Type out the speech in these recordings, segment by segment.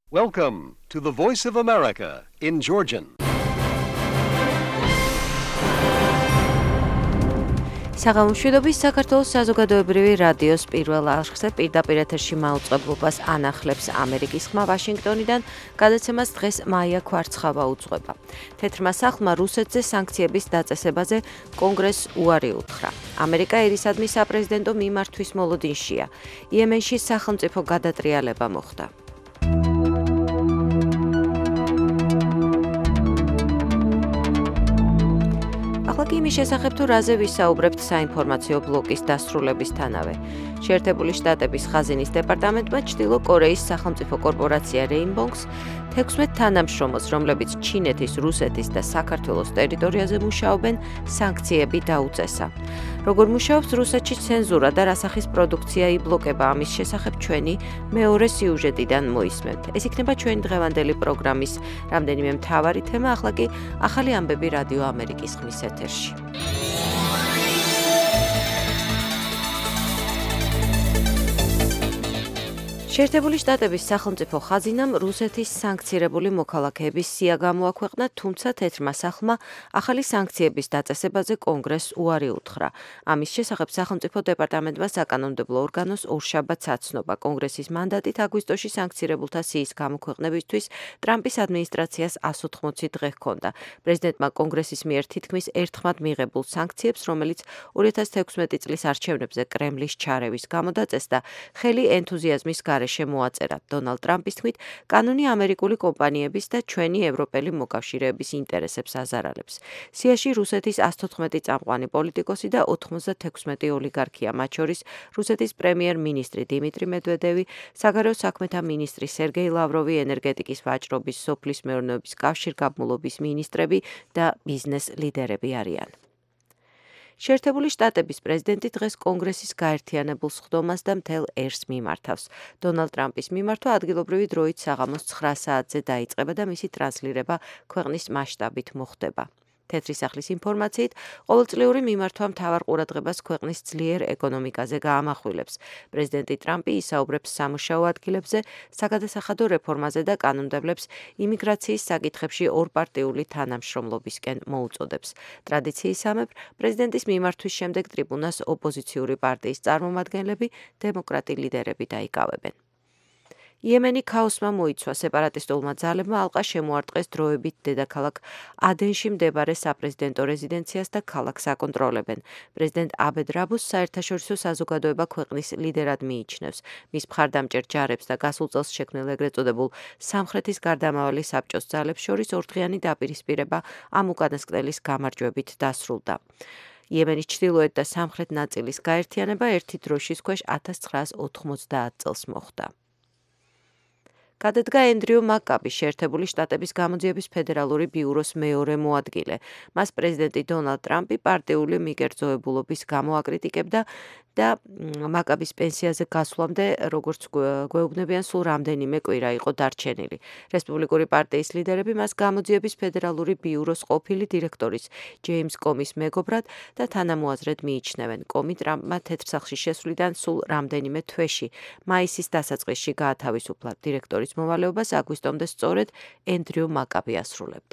Welcome to the Voice of America in Georgian. საღამომშვიდობის საქართველოს საზოგადოებრივი რადიოს პირველ არხზე პირდაპირ ეთერში მაუწყებლობას ანახლებს ამერიკის ხმა ვაშინგტონიდან, გადაცემას დღეს მაია ქვარცხავა უძღვება. თეთრმა სახლმა რუსეთზე სანქციების დაწესებაზე კონგრესს უარი უთხრა. ამერიკა ერისადმი საპრეზიდენტო მიმართვის მოლოდინშია. იემენში სახელმწიფო გადატრიალება მოხდა. ახლა იმის შესახებ თუ რაზე ვისაუბრებთ საინფორმაციო ბლოკის დასრულებისთანავე. შეერთებული შტატების ხაზინის დეპარტამენტმა ჩრდილო კორეის სახელმწიფო კორპორაცია Rainbow-ს 16 თანამშრომელს, რომლებიც ჩინეთის, რუსეთის და საქართველოს ტერიტორიაზე მუშაობენ, სანქციები დაუწესა. როგორ მუშაობს რუსეთში ცენზურა და რა სახის პროდუქცია იბლოკება, ამის შესახებ ჩვენი მეორე სიუჟეტიდან მოისმენთ. ეს იქნება ჩვენი დღევანდელი პროგრამის რამდენიმე მთავარი თემა, ახლა კი ახალი ამბები რადიო ამერიკის ხმის ეთერში. შეერთებული შტატების სახელმწიფო ხაზინამ რუსეთის სანქცირებული მოქალაქეების სია გამოაქვეყნა, თუმცა თეთრმა სახლმა ახალი სანქციების დაწესებაზე კონგრესს უარი უთხრა. ამის შესახებ სახელმწიფო დეპარტამენტმა საკანონმდებლო ორგანოს ორშაბათს აცნობა. კონგრესის მანდატით აგვისტოში სანქცირებულთა სიის გამოქვეყნებისთვის ტრამპის ადმინისტრაციას 180 დღე ჰქონდა. პრეზიდენტმა კონგრესის მიერ თითქმის ერთხმად მიღებულ სანქციებს, რომელიც 2016 წლის არჩევნებზე კრემლის ჩარევის გამო დაწესდა, ხელი ენთუზიაზმის გარეშე მოაწერა. დონალდ ტრამპის თქმით, კანონი ამერიკული კომპანიების და ჩვენი ევროპელი მოკავშირეების ინტერესებს აზარალებს. სიაში რუსეთის 114 წამყვანი პოლიტიკოსი და 96 ოლიგარქია, მათ შორის რუსეთის პრემიერ-მინისტრი დიმიტრი მედვედევი, საგარეო საქმეთა მინისტრი სერგეი ლავროვი, ენერგეტიკის ვაჭრობის, სოფლის მეურნეობის კავშირგაბმულობის მინისტრები და ბიზნეს ლიდერები არიან. შეერთებული შტატების პრეზიდენტი დღეს კონგრესის გაერთიანებულ სხდომას და მთელ ერს მიმართავს. დონალდ ტრამპის მიმართვა ადგილობრივი დროით საღამოს 9 საათზე დაიწყება და მისი ტრანსლირება ქვეყნის მასშტაბით მოხდება. თეთრი სახლის ინფორმაციით, ყოველწლიური მიმართვა მთავარ ყურადღებას ქვეყნის ძლიერ ეკონომიკაზე გაამახვილებს. პრეზიდენტი ტრამპი ისაუბრებს სამუშაო ადგილებზე, საგადასახადო რეფორმაზე და კანონმდებლებს იმიგრაციის საკითხებში ორპარტიული თანამშრომლობისკენ მოუწოდებს. ტრადიციისამებრ, პრეზიდენტის მიმართვის შემდეგ ტრიბუნას ოპოზიციური პარტიის წარმომადგენლები, დემოკრატი ლიდერები დაიკავებენ. იემენი ქაოსმა მოიცვა, სეპარატისტულმა ძალებმა ალყა შემოარტყეს დროებით დედაქალაქ ადენში მდებარე საპრეზიდენტო რეზიდენციას და ქალაქს აკონტროლებენ. პრეზიდენტ აბედ რაბუს საერთაშორისო საზოგადოება ქვეყნის ლიდერად მიიჩნევს. მის მხარდამჭერ ჯარებს და გასულ წელს შექმნილ ეგრეთ წოდებულ სამხრეთის გარდამავალი საბჭოს ძალებს შორის ორდღიანი დაპირისპირება ამ უკანასკნელის გამარჯვებით დასრულდა. იემენის ჩრდილოეთ და სამხრეთ ნაწილის გაერთიანება ერთი დროშის ქვეშ 1990 წელს მოხდა. გადადგა ენდრიუ მაკაბი, შეერთებული შტატების გამოძიების ფედერალური ბიუროს მეორე მოადგილე. მას პრეზიდენტი დონალდ ტრამპი პარტიული მიგერძოებულობის გამო აკრიტიკებდა და მაკაბის პენსიაზე გასვლამდე, როგორც გვეუბნებიან, სულ რამდენიმე კვირა იყო დარჩენილი. რესპუბლიკური პარტიის ლიდერები მას გამოძიების ფედერალური ბიუროს ყოფილი დირექტორის ჯეიმს კომის მეგობრად და თანამოაზრედ მიიჩნევენ. კომი ტრამპმა თეთრ სახლში შესვლიდან სულ რამდენიმე თვეში, მაისის დასაწყისში გაათავისუფლა. დირექტორის მოვალეობას აგვისტომდე სწორედ ენდრიუ მაკაბი ასრულებდა.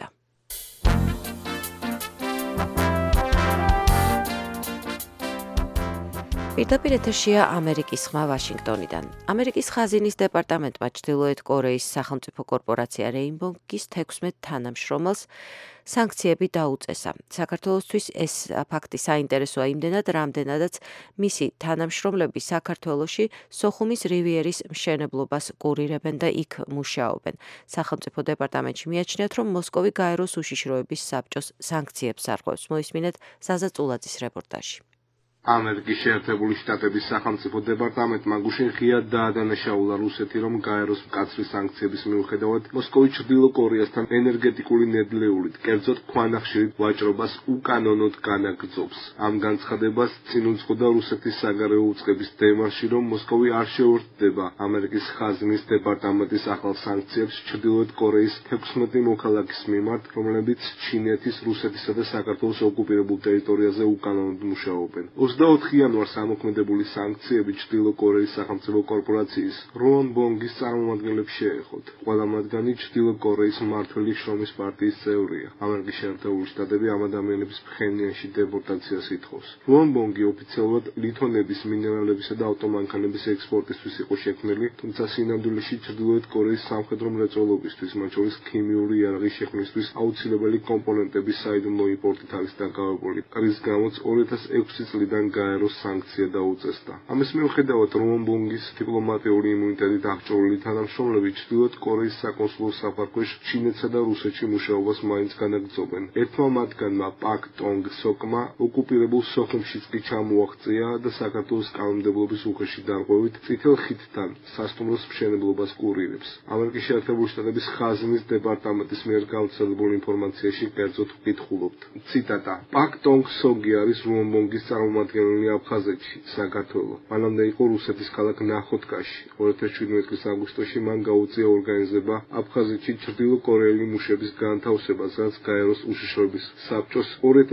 პირდაპირ ეთერშია ამერიკის ხმა ვაშინგტონიდან. ამერიკის ხაზინის დეპარტამენტმა ჩრდილოეთ კორეის სახელმწიფო კორპორაცია Rainbow-ის 16 თანამშრომელს სანქციები დაუწესა. საქართველოსთვის ეს ფაქტი საინტერესოა იმდენად, რამდენადაც მისი თანამშრომლები საქართველოში სოხუმის რივიერის მშენებლობას კურირებენ და იქ მუშაობენ. სახელმწიფო დეპარტამენტში მიაჩნიათ, რომ მოსკოვი გაეროს უშიშროების საბჭოს სანქციებს არღვევს. მოისმინეთ ზაზა წულაძის რეპორტაჟი. ამერიკის შეერთებული შტატების სახელმწიფო დეპარტამენტმა გუშინ ღიად დაადანაშაულა რუსეთი, რომ გაეროს მკაცრი სანქციების მიუხედავად მოსკოვის ჩრდილო კორეასთან ენერგეტიკული ნედლეულით, კერძოდ ქვანახშირით ვაჭრობას უკანონოდ განაგრძობს. ამ განცხადებას წინ უძღოდა რუსეთის საგარეო უწყების დემარში, რომ მოსკოვი არ შეუერთდება ამერიკის ხაზინის დეპარტამენტის ახალ სანქციებს ჩრდილოეთ კორეის 16 მოქალაქის მიმართ, რომლებიც ჩინეთის, რუსეთისა და საქართველოს ოკუპირებულ ტერიტორიაზე უკანონოდ მუშაობენ. 24 იანვარს ამოქმედებული სანქციები ჩრდილო კორეის სახელმწიფო კორპორაციის როონბონგის წარმომადგენლებს შეეხოთ. ყველა მათგანი ჩრდილო კორეის მმართველი შრომის პარტიის წევრია. ამერიკის შეერთებული შტატები ამ ადამიანების ფხენიანში დეპორტაციას ითხოვს. როონბონგი ოფიციალურად ლითონების, მინერალებისა და ავტომანქანების ექსპორტისთვის იყო შექმნილი, თუმცა სინამდვილეში ჩრდილოეთ კორეის სამხედრო მრეწველობისთვის, მათ შორის ქიმიური იარაღის შექმნისთვის აუცილებელი კომპონენტების საიდუმლო იმპორტით არის დაკავებული. რის გამოც 2006 წლიდან გაეროს სანქცია დაუწესდა. ამის მიუხედავად როონბონგის დიპლომატიური იმუნიტეტით აღჭურვილი თანამშრომლები ჩრდილოეთ კორეის საკონსულო საფარქვეშ ჩინეთსა და რუსეთში მუშაობას მაინც განაგრძობენ. ერთმა მათგანმა პაკ ტონგ სოკმა ოკუპირებულ სოხუმშიც კი ჩამოაღწია და საქართველოს კანონმდებლობის უხეში დარღვევით წითელ ხიდთან სასტუმროს მშენებლობას კურირებს. ამერიკის შეერთებული შტატების ხაზინის დეპარტამენტის მიერ გავრცელებულ ინფორმაციაში კერძოდ ვკითხულობთ. ციტატა: პაკ ტონგ სოგი არის როონბონგის წარმომადგენელი აფხაზეთში, საქართველო. მანამდე იყო რუსეთის ქალაქ ნახოთკაში. 2017 წლის აგვისტოში მან გაუწია ორგანიზება აფხაზეთში ჩრდილო კორეელი მუშების განთავსებას, რაც გაეროს უშიშროების საბჭოს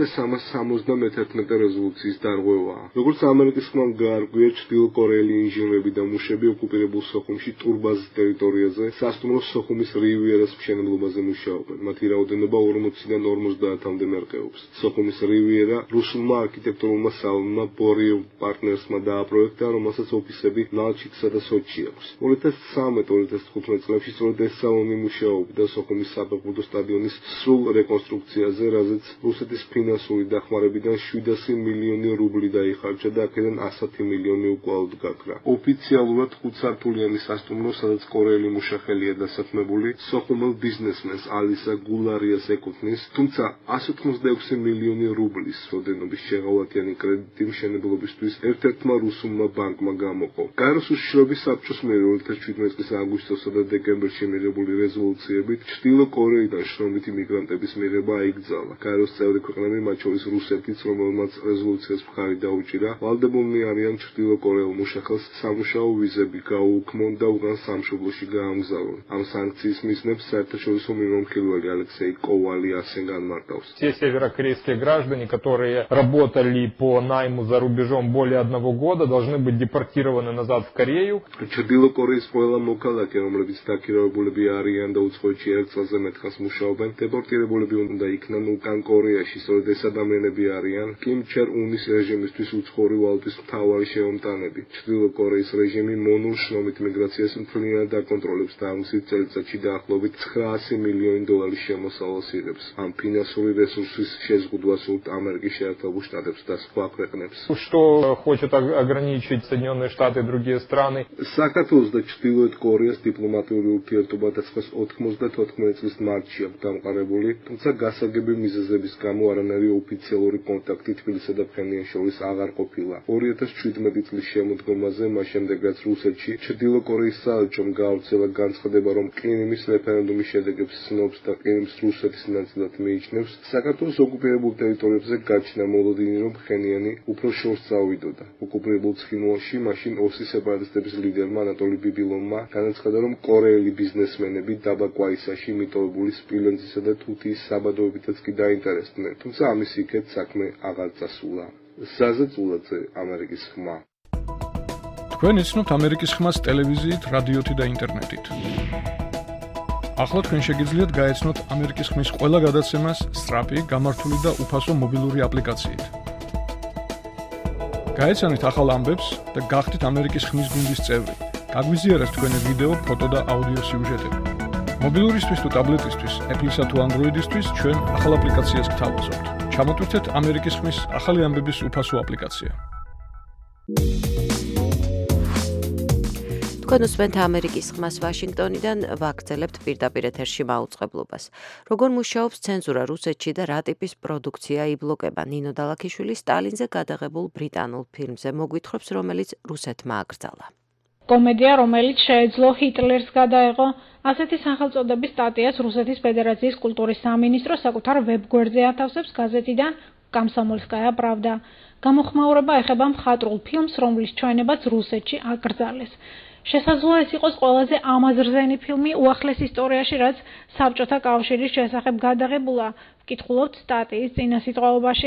2371 რეზოლუციის დარღვევაა. როგორც ამერიკის ხმამ გაარღვია, ჩრდილო კორეელი ინჟინრები და მუშები ოკუპირებულ სოხუმში ტურბაზის ტერიტორიაზე სასტუმრო სოხუმის რივიერას მშენებლობაზე მუშაობენ. მათი რაოდენობა 40-დან 50-მდე მერყეობს. სოხუმის რივიერა რუსულმა არქიტექტურულმა სალონმა ბორიევ პარტნერსმა დააპროექტა, რომელსაც ოფისები ნალჩიკსა და სოჩში აქვს. 2013-2015 წლებში სწორედ ეს სალონი მუშაობდა სოხუმის საფეხბურთო სტადიონის სრულ რეკონსტრუქციაზე, რაზეც რუსეთის ფინანსური დახმარებიდან 700 მილიონი რუბლი დაიხარჯა და აქედან 110 მილიონი უკვალოდ გაქრა. ოფიციალურად 5 სართულიანი სასტუმრო, სადაც კორეელი მუშახელია დასაქმებული, სოხუმელ ბიზნესმენს ალისა გულარიას ეკუთვნის, თუმცა 186 მილიონი რუბლის როდენობის შეღავათიანი კრედიტი მშენებლობისთვის ერთ-ერთმა რუსულმა ბანკმა გამოყო. გაეროს უშიშროების საბჭოს მიერ 2017 წლის აგვისტოსა და დეკემბერში მიღებული რეზოლუციებით ჩრდილო კორეიდან შრომითი მიგრანტების მიღება აიკრძალა. გაეროს წევრი ქვეყნები, მათ შორის რუსეთიც, რომელმაც რეზოლუციას მხარი დაუჭირა, ვალდებულნი არიან ჩრდილო კორეელ მუშახელს სამუშაო ვიზები გაუქმონ და უკან სამშობლოში გაამგზავრონ. ამ სანქციის მიზნებს საერთაშორისო მიმომხილველი ალექსეი კოვალი ასენ განმარტავს. Все северокорейские граждане, которые работали по найму за рубежом более 1 года, должны быть депортированы назад в Корею. ჩრდილო კორეის ყველა მოქალაქე, რომლებიც დაქირავებულები არიან და უცხოეთში ერთ წელზე მეტხანს მუშაობენ, დეპორტირებულები უნდა იქნან უკან კორეაში. სწორედ ეს ადამიანები არიან კიმ ჩერ უნის რეჟიმისთვის უცხოური ვალუტის მთავარი შემომტანები. ჩრდილო კორეის რეჟიმი მონურ შრომით მიგრაციას მთლიანად აკონტროლებს და ამის წელიწადში დაახლოებით 900 მილიონი დოლარის შემოსავალს იღებს. ამ ფინანსური რესურსის შეზღუდვას უსურვებთ ამერიკის შეერთებულ შტატებს და სხვა ქვეყნებს. Что хочет ограничить Соединенные Штаты и другие страны. საქართველოს და ჩრდილოეთ კორეას დიპლომატიური ურთიერთობა 1994 წლის მარტშია დამყარებული, თუმცა გასაგები მიზეზების გამო არანაირი ოფიციალური კონტაქტი თბილისსა და ფხენიანს შორის აღარ ყოფილა. 2017 წლის შემოდგომაზე, მას შემდეგ რაც რუსეთში ჩრდილო კორეის საელჩომ გაავრცელა განცხადება, რომ ყირიმის რეფერენდუმის შედეგებს ცნობს და ყირიმს რუსეთის ნაწილად მიიჩნევს, საქართველოს ოკუპირებულ ტერიტორიებზე გაჩნდა მოლოდინი, რომ ფხენიანი უფრო შორს წავიდოდა. ოკუპირებულ ცხინვალში მაშინ ოსის სეპარატისტების ლიდერმა ანატოლი ბიბილონმა განაცხადა, რომ კორეელი ბიზნესმენები დაბა კვაისაში მიტოვებული სპილენძისა და თუთიის საბადოებითაც კი დაინტერესდნენ, თუმცა ამის იქეთ საქმე აღარ წასულა. ზაზა წულაძე, ამერიკის ხმა. თქვენ იცნობთ ამერიკის ხმას ტელევიზიით, რადიოთი და ინტერნეტით. ახლა თქვენ შეგიძლიათ გაეცნოთ ამერიკის ხმის ყველა გადაცემას სწრაფი, გამართული და უფასო მობილური აპლიკაციით. გაეცანით ახალ ამბებს და გახდით ამერიკის ხმის გუნდის წევრი. გაგვიზიარეთ თქვენი ვიდეო, ფოტო და აუდიო სიუჟეტები. მობილურისთვის თუ ტაბლეტისთვის, Apple-ისა თუ Android-ისთვის ჩვენ ახალ აპლიკაციას გთავაზობთ. ჩამოტვირთეთ ამერიკის ხმის ახალი ამბების უფასო აპლიკაცია. თქვენ უსმენთ ამერიკის ხმას ვაშინგტონიდან, ვაგრძელებთ პირდაპირ ეთერში მაუწყებლობას. როგორ მუშაობს ცენზურა რუსეთში და რა ტიპის პროდუქცია იბლოკება? ნინო დალაქიშვილი სტალინზე გადაღებულ ბრიტანულ ფილმზე მოგვითხრობს, რომელიც რუსეთმა აკრძალა. კომედია, რომელიც შეეძლო ჰიტლერს გადაეღო, ასეთი სახელწოდების სტატიას რუსეთის ფედერაციის კულტურის სამინისტრო საკუთარ ვებგვერდზე ათავსებს გაზეთიდან კომსომოლსკაია პრავდა. გამოხმაურება ეხება მხატვრულ ფილმს, რომლის ჩვენებაც რუსეთში აკრძალეს. შესაძლოა ეს იყოს ყველაზე ამაზრზენი ფილმი უახლეს ისტორიაში, რაც საბჭოთა კავშირის შესახებ გადაღებულა, ვკითხულობთ სტატიის წინასიტყვაობაში.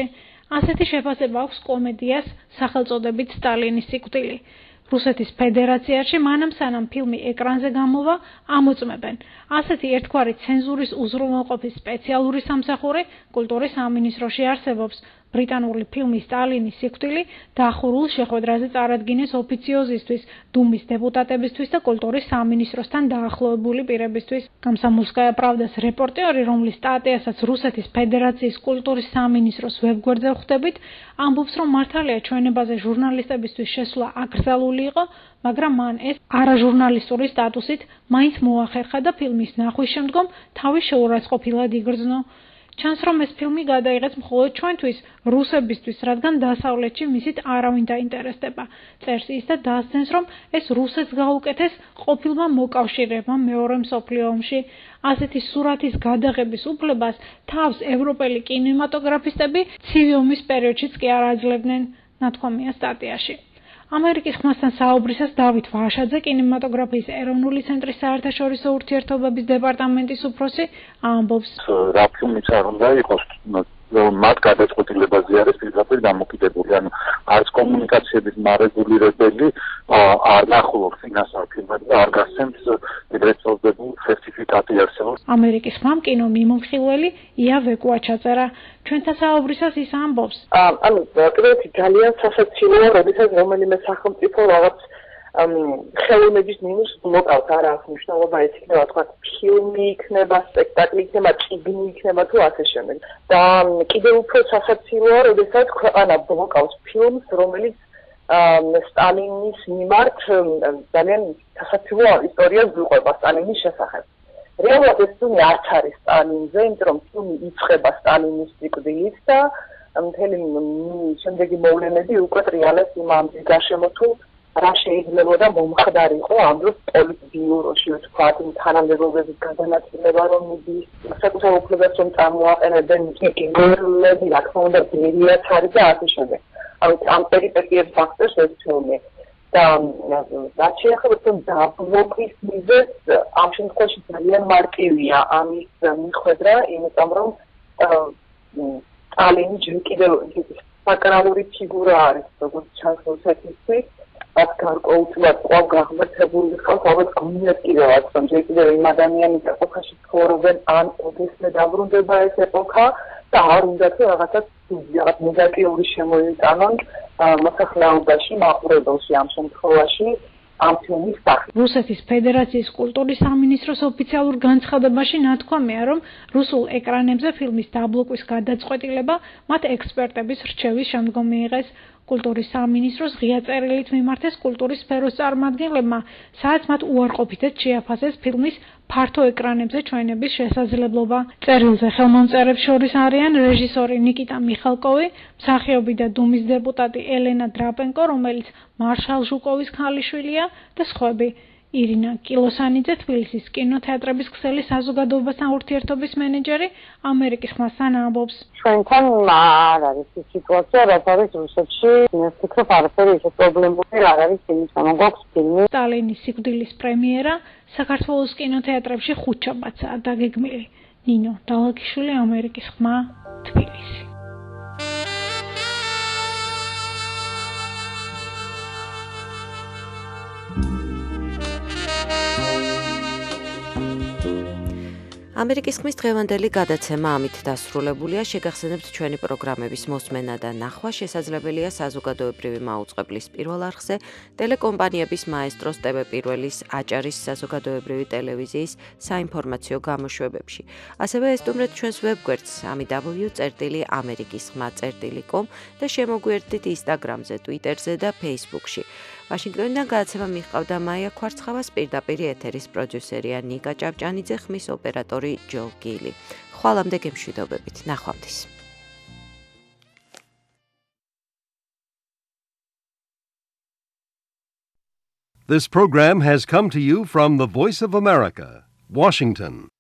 ასეთი შეფასება აქვს კომედიას სახელწოდებით სტალინის სიკვდილი. რუსეთის ფედერაციაში მანამ სანამ ფილმი ეკრანზე გამოვა, ამოწმებენ. ასეთი ერთგვარი ცენზურის უზრუნველყოფის სპეციალური სამსახური კულტურის სამინისტროში არსებობს. ბრიტანული ფილმი სტალინის სიკვდილი დახურულ შეხვედრაზე წარადგინეს ოფიციოზისთვის, დუმის დეპუტატებისთვის და კულტურის სამინისტროსთან დაახლოებული პირებისთვის. Komsomolskaya Pravdas რეპორტერი, რომლის სტატიასაც რუსეთის ფედერაციის კულტურის სამინისტროს ვებგვერდზე ხვდებით, ამბობს, რომ მართალია ჩვენებაზე ჟურნალისტებისთვის შესვლა აკრძალული იყო, მაგრამ მან ეს არაჟურნალისტური სტატუსით მაინც მოახერხა და ფილმის ნახვის შემდგომ თავი შეურაცხყოფილად იგრძნო. Ჩანს, რომ ეს ფილმი გადაიღეს მხოლოდ ჩვენთვის, რუსებისთვის, რადგან დასავლეთში მისით არავინ დაინტერესდება. წერს ის და დასძენს, რომ ეს რუსეთს გაუკეთეს ყოფილმა მოკავშირეებმა მეორე მსოფლიო ომში. ასეთი სურათის გადაღების უფლებას თავს ევროპელი კინემატოგრაფისტები ცივი ომის პერიოდშიც კი არ აძლევდნენ, ნათქვამია სტატიაში. ამერიკის ხმასთან საუბრისას დავით ვაშაძე, კინემატოგრაფიის ეროვნული ცენტრის საერთაშორისო ურთიერთობების დეპარტამენტის უფროსი, ამბობს, რა ფილმიც არ უნდა იყოს, მათ გადაწყვეტილებაზე არის პირდაპირ დამოკიდებული, ანუ არც კომუნიკაციების მარეგულირებელი არ ნახულობს წინასწარ ფილმებს და არ გასცემს ეგრეთ წოდებული სერტიფიკატი არსებობს. ამერიკის ხმამ კინო მიმომხილველი ია ვეკუა ჩაწერა. ჩვენთან საუბრისას ის ამბობს, ანუ პირველი ძალიან სასაცილოა, როდესაც რომელიმე სახელმწიფო რაღაც ხელოვნების მინუს მოკავს, არა აქვს მნიშვნელობა, ეს იქნება თქვა ფილმი იქნება, სპექტაკლი იქნება, წიგნი იქნება თუ ასე შემდეგ. და კიდევ უფრო სასაცილოა, როდესაც ქვეყანა მოკავს ფილმს, რომელიც სტალინის მიმართ ძალიან სასაცილო ისტორიას გვიყვება სტალინის შესახებ. რეალურად ეს ფილმი არც არის სტალინზე, იმიტომ რომ ფილმი იწყება სტალინის სიკვდილით და მთელი შემდეგი მოვლენები უკვე ტრიალებს იმ ამბის გარშემო თუ რა შეიძლებოდა მომხდარიყო ამ დროს პოლიტბიუროში, ვთქვათ, თანამდებობების გადანაწილება, რომ მიდის საკუთარ უფლებებს რომ წარმოაყენებდნენ გერლები, რა თქმა უნდა, ბერიაც არის და ასე შემდეგ. ანუ ამ პერიპეტიებს ფაქტორს ეს ფილმი და რაც შეეხება დაბლოკის მიზეზს, ამ შემთხვევაში ძალიან მარტივია ამის მიხედვა, იმიტომ რომ სტალინი ჯერ კიდევ საკრალური ფიგურა არის, როგორც ჩანს რუსეთისთვის. რაც გარკვეულწილად ყავ გაღმერთებული ხალხს, ალბათ გონიათკირავად, რომ ჯერ კიდევ იმ ადამიანის ეპოქაში ცხოვრობენ, ან ოდესმე დაბრუნდება ეს ეპოქა და არ უნდა თუ რაღაცა ნეგატიური შემოიტანონ მოსახლეობაში, მაყურებელში ამ შემთხვევაში ამ ფილმის სახით. რუსეთის ფედერაციის კულტურის სამინისტროს ოფიციალურ განცხადებაში ნათქვამია, რომ რუსულ ეკრანებზე ფილმის დაბლოკვის გადაწყვეტილება მათ ექსპერტების რჩევის შემდგომ მიიღეს. კულტურის სამინისტროს ღია წერილით მიმართეს კულტურის სფეროს წარმომადგენლებმა, სადაც მათ უარყოფითად შეაფასეს ფილმის ფართო ეკრანებზე ჩვენების შესაძლებლობა. წერილზე ხელმომწერებს შორის არიან რეჟისორი ნიკიტა მიხალკოვი, მსახიობი და დუმის დეპუტატი ელენა დრაპენკო, რომელიც მარშალ ჟუკოვის ქალიშვილია და სხვები. ირინა კილოსანიძე, თბილისის კინოთეატრების ქსელი საზოგადოებასთან ურთიერთობის მენეჯერი, ამერიკის ხმასთან ამბობს, ჩვენთან არ არის ის სიტუაცია, რაც არის რუსეთში. მე ვფიქრობ, არაფერი ისე პრობლემური არ არის იმის გამო გვაქვს ფილმი. სტალინის სიკვდილის პრემიერა საქართველოს კინოთეატრებში ხუთშაბათსაა დაგეგმილი. ნინო დალაგიშვილი, ამერიკის ხმა, თბილისი. ამერიკის ხმის დღევანდელი გადაცემა ამით დასრულებულია. შეგახსენებთ ჩვენი პროგრამების მოსმენა და ნახვა შესაძლებელია საზოგადოებრივი მაუწყებლის პირველ არხზე, ტელეკომპანიების მაესტროს TV პირველის, აჭარის საზოგადოებრივი ტელევიზიის საინფორმაციო გამოშვებებში. ასევე ესტუმრეთ ჩვენს ვებგვერდს www.amerikisxma.com და შემოგვიერთდით Instagram-ზე, Twitter-ზე და Facebook-ში. ვაშინგტონიდან გადაცემა მიჰყავდა მაია ქვარცხავას, პირდაპირ ეთერის პროდიუსერია ნიკა ჭავჭანიძე, ხმის ოპერატორი ჯო გილი. ხვალამდე გემშვიდობებით. ნახვამდის. This program has come to you from the Voice of America, Washington.